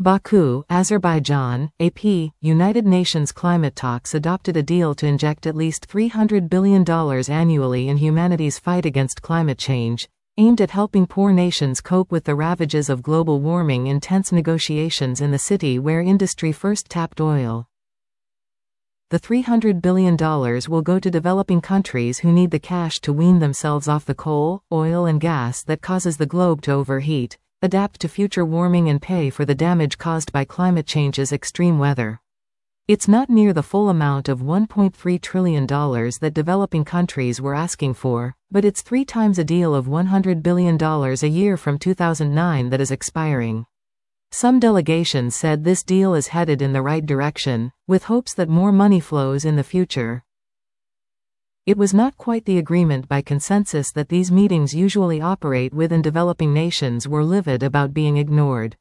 Baku, Azerbaijan, AP, United Nations climate talks adopted a deal to inject at least $300 billion annually in humanity's fight against climate change, aimed at helping poor nations cope with the ravages of global warming. Intense negotiations in the city where industry first tapped oil. The $300 billion will go to developing countries who need the cash to wean themselves off the coal, oil and gas that causes the globe to overheat, adapt to future warming and pay for the damage caused by climate change's extreme weather. It's not near the full amount of $1.3 trillion that developing countries were asking for, but it's 3 times a deal of $100 billion a year from 2009 that is expiring. Some delegations said this deal is headed in the right direction, with hopes that more money flows in the future. It was not quite the agreement by consensus that these meetings usually operate with, and developing nations were livid about being ignored.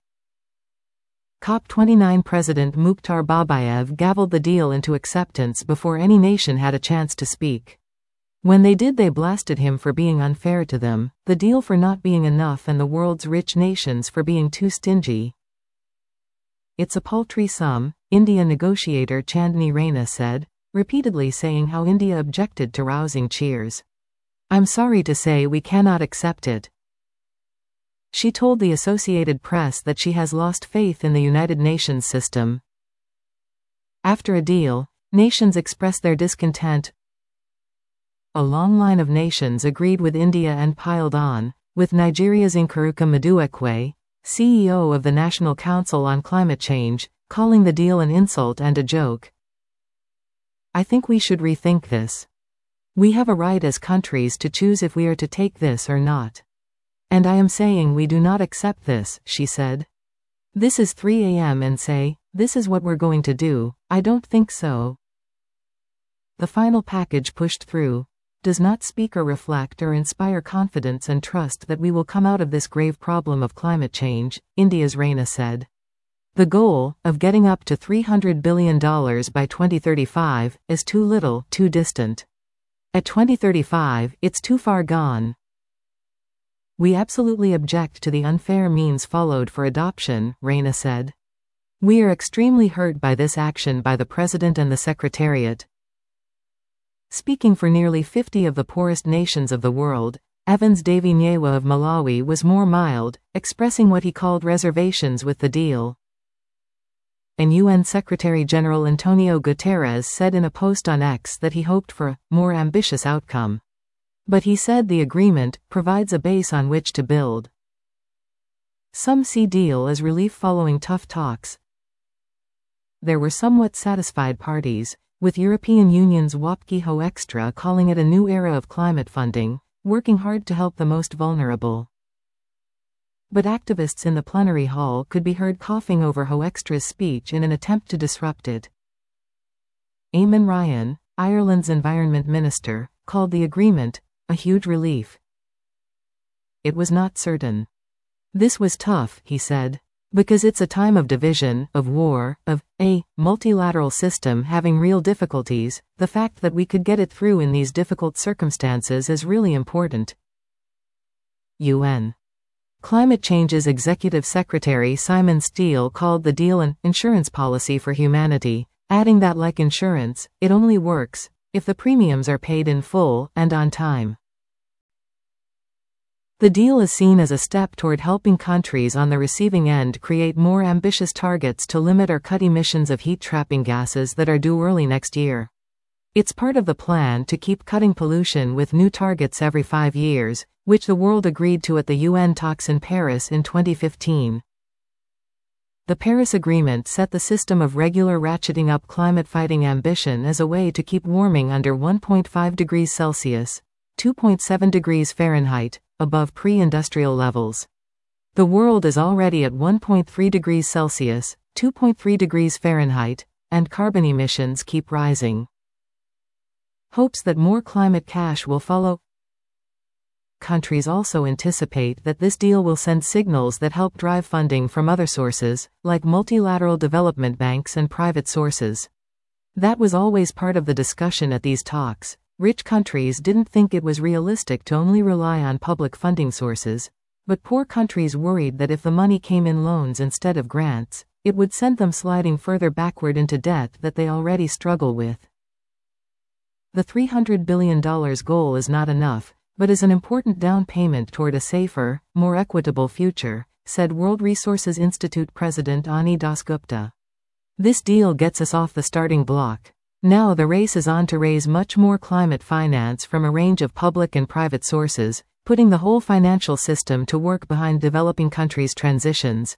COP29 President Mukhtar Babayev gavelled the deal into acceptance before any nation had a chance to speak. When they did, they blasted him for being unfair to them, the deal for not being enough, and the world's rich nations for being too stingy. It's a paltry sum, India negotiator Chandni Raina said, repeatedly saying how India objected to rousing cheers. "I'm sorry to say we cannot accept it." She told the Associated Press that she has lost faith in the United Nations system. After a deal, nations expressed their discontent. A long line of nations agreed with India and piled on, with Nigeria's Nkaruka Maduekwe, CEO of the National Council on Climate Change, calling the deal an insult and a joke. "I think we should rethink this. We have a right as countries to choose if we are to take this or not. And I am saying we do not accept this," she said. "This is 3 a.m. and say, this is what we're going to do, I don't think so." The final package pushed through does not speak or reflect or inspire confidence and trust that we will come out of this grave problem of climate change, India's Raina said. The goal, of getting up to $300 billion by 2035, is too little, too distant. At 2035, it's too far gone. "We absolutely object to the unfair means followed for adoption," Raina said. "We are extremely hurt by this action by the President and the Secretariat." Speaking for nearly 50 of the poorest nations of the world, Evans Davy Nyewa of Malawi was more mild, expressing what he called reservations with the deal. And UN Secretary-General Antonio Guterres said in a post on X that he hoped for a more ambitious outcome. But he said the agreement provides a base on which to build. Some see deal as relief following tough talks. There were somewhat satisfied parties, with European Union's Łapki Hoekstra calling it a new era of climate funding, working hard to help the most vulnerable. But activists in the plenary hall could be heard coughing over Hoekstra's speech in an attempt to disrupt it. Eamon Ryan, Ireland's Environment Minister, called the agreement a huge relief. It was not certain. "This was tough," he said, "because it's a time of division, of war, of a multilateral system having real difficulties. The fact that we could get it through in these difficult circumstances is really important." UN Climate Change's Executive Secretary Simon Steele called the deal an insurance policy for humanity, adding that like insurance, it only works if the premiums are paid in full and on time. The deal is seen as a step toward helping countries on the receiving end create more ambitious targets to limit or cut emissions of heat-trapping gases that are due early next year. It's part of the plan to keep cutting pollution with new targets every 5 years, which the world agreed to at the UN talks in Paris in 2015. The Paris Agreement set the system of regular ratcheting up climate-fighting ambition as a way to keep warming under 1.5 degrees Celsius, 2.7 degrees Fahrenheit, above pre-industrial levels. The world is already at 1.3 degrees Celsius, 2.3 degrees Fahrenheit, and carbon emissions keep rising. Hopes that more climate cash will follow. Countries also anticipate that this deal will send signals that help drive funding from other sources, like multilateral development banks and private sources. That was always part of the discussion at these talks. Rich countries didn't think it was realistic to only rely on public funding sources, but poor countries worried that if the money came in loans instead of grants, it would send them sliding further backward into debt that they already struggle with. The $300 billion goal is not enough, but is an important down payment toward a safer, more equitable future, said World Resources Institute President Ani Dasgupta. This deal gets us off the starting block. Now the race is on to raise much more climate finance from a range of public and private sources, putting the whole financial system to work behind developing countries' transitions.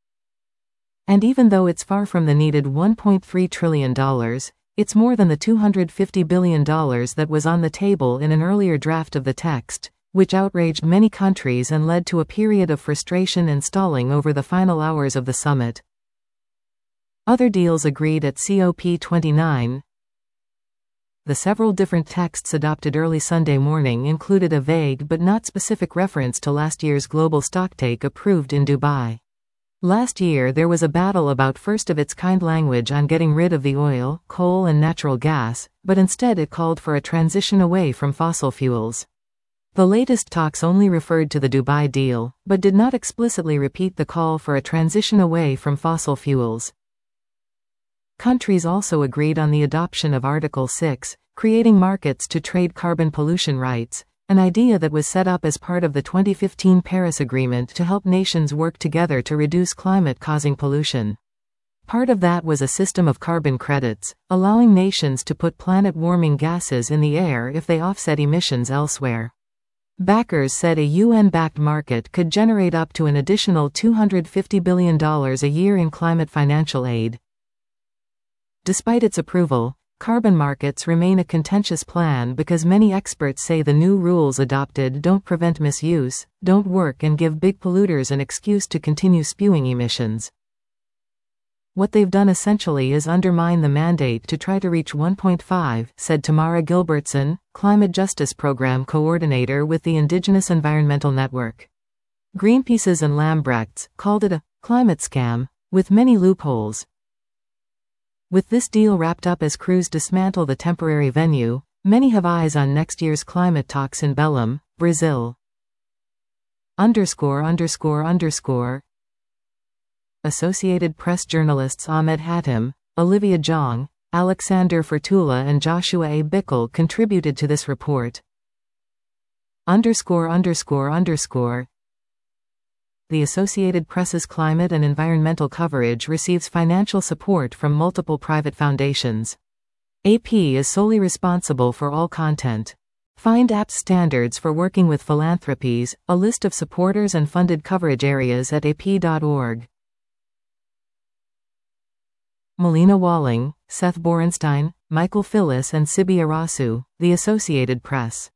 And even though it's far from the needed $1.3 trillion, it's more than the $250 billion that was on the table in an earlier draft of the text, which outraged many countries and led to a period of frustration and stalling over the final hours of the summit. Other deals agreed at COP29. The several different texts adopted early Sunday morning included a vague but not specific reference to last year's global stocktake approved in Dubai. Last year there was a battle about first-of-its-kind language on getting rid of the oil, coal and natural gas, but instead it called for a transition away from fossil fuels. The latest talks only referred to the Dubai deal, but did not explicitly repeat the call for a transition away from fossil fuels. Countries also agreed on the adoption of Article 6, creating markets to trade carbon pollution rights, an idea that was set up as part of the 2015 Paris Agreement to help nations work together to reduce climate-causing pollution. Part of that was a system of carbon credits, allowing nations to put planet-warming gases in the air if they offset emissions elsewhere. Backers said a UN-backed market could generate up to an additional $250 billion a year in climate financial aid. Despite its approval, carbon markets remain a contentious plan because many experts say the new rules adopted don't prevent misuse, don't work and give big polluters an excuse to continue spewing emissions. What they've done essentially is undermine the mandate to try to reach 1.5, said Tamara Gilbertson, Climate Justice Program Coordinator with the Indigenous Environmental Network. Greenpeace's and Lambrecht's called it a climate scam, with many loopholes. With this deal wrapped up as crews dismantle the temporary venue, many have eyes on next year's climate talks in Belém, Brazil. Associated Press journalists Ahmed Hatem, Olivia Jong, Alexander Fertula and Joshua A. Bickel contributed to this report. The Associated Press's climate and environmental coverage receives financial support from multiple private foundations. AP is solely responsible for all content. Find AP's standards for working with philanthropies, a list of supporters and funded coverage areas at ap.org. Melina Walling, Seth Borenstein, Michael Phillis and Sibi Arasu, The Associated Press.